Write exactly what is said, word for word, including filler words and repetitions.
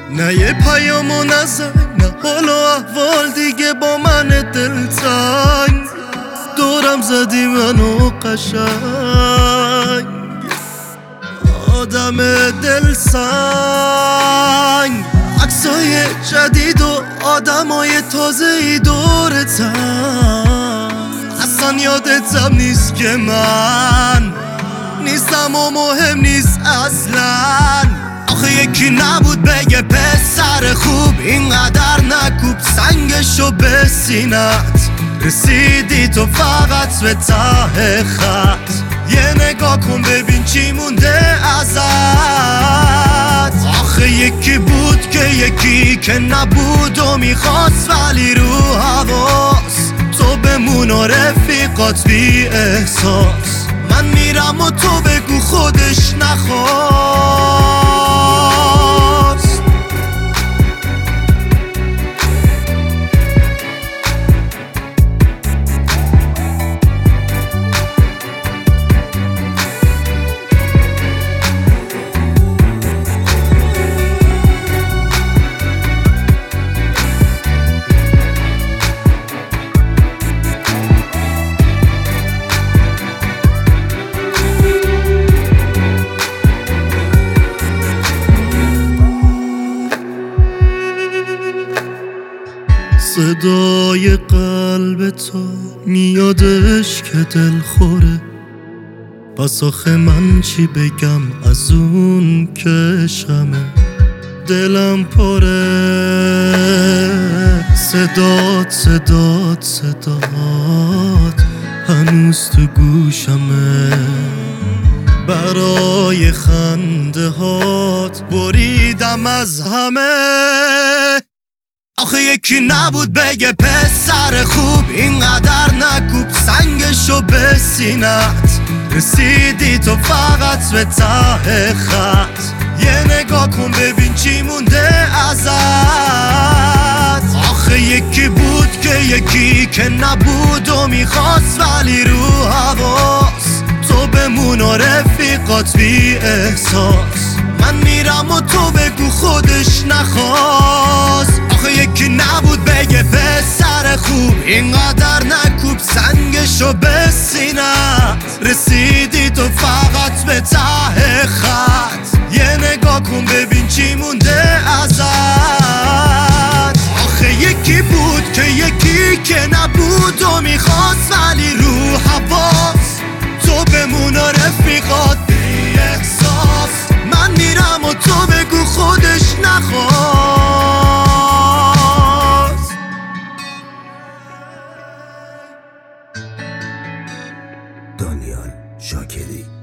نه یه پیامو نزن، نه حال و احوال دیگه با من دلتنگ. دورم زدی منو قشنگ، آدم دلسنگ. عکسای جدید و آدمای تازه‌ای دورتن، اصلا یادتم نیست که من نیستم و مهم نیست اصلا. آخه یکی نبود بگه پسر خوب اینقدر نکوب سنگشو به سینت. رسیدی تو فقط به ته خط، یه نگاه کن ببین چی مونده ازت. آخه یکی بود که یکی که نبود و میخواست ولی رو حواس. تو بمون و رفیقات بی احساس، من میرم و تو بگو خودش نخواست. صدای قلب تو میادش که دل خوره، پس آخه من چی بگم از اون که عشقمه. دلم پره صدات صدات صدات هنوز تو گوشمه. برای خنده هات بریدم از همه. آخه یکی نبود بگه پسر خوب اینقدر نکوب سنگشو به سینت. رسیدی تو فقط به ته خط، یه نگاه کن ببین چی مونده ازت. آخه یکی بود که یکی که نبود و میخواست ولی رو حواس. تو بمون و رفیقات بی احساس، من میرم و تو بگو خودش نخواست. آخه یکی نبود بگه پسر خوب اینقدر نکوب سنگشو به سینت. رسیدی تو فقط به ته خط، یه نگاه کن ببین چی مونده ازت. آخه یکی بود که یکی که نبود و میخواست ولی رو حواس. تو بمون و رفیقات بی احساس، من میرم و تو بگو خودش نخواست. دانیال شاکری.